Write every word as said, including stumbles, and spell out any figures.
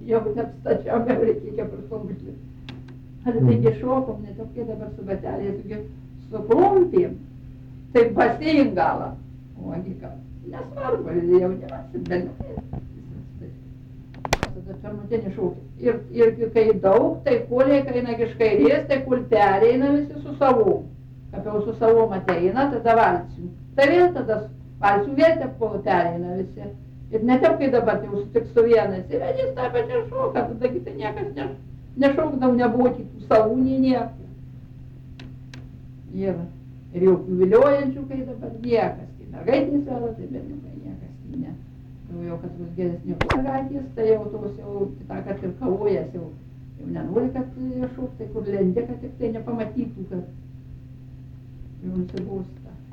jau neapstačiam, jau reikia prasumbušti. Ar taigi šokom, ne tokie dabar su bateliais, tokie su klumpėm, taip basėjim galą. Ogi ką, nesvarbu, jaunimas, berniukai. Tada pirmutinį šūkį. Ir, ir kai daug, tai kuliai, kai eina iš kairės, tai kul pereina visi su savom. Kaip jau su savom ateina, tada valsių. Tai vėl tada valsių vėl taip kol pereina visi. Ir ne taip, kai dabar jau sutik su vienais. Ir vedys tą pačią šoką, tada tai niekas ne, nešaukdavo, nebuvo kitų savų, nei nieko. Ir, ir jau viliojančių, kai dabar niekas. Kai mergaitės vėla, tai berniukai niekas ne. Jau, jau kad bus geresnių mergaitės, tai jau tos jau kitą, kad ir kavojas jau, jau nenori, kad šoktai, kur lendė, kad tik tai nepamatytų, kad jau nusibūs.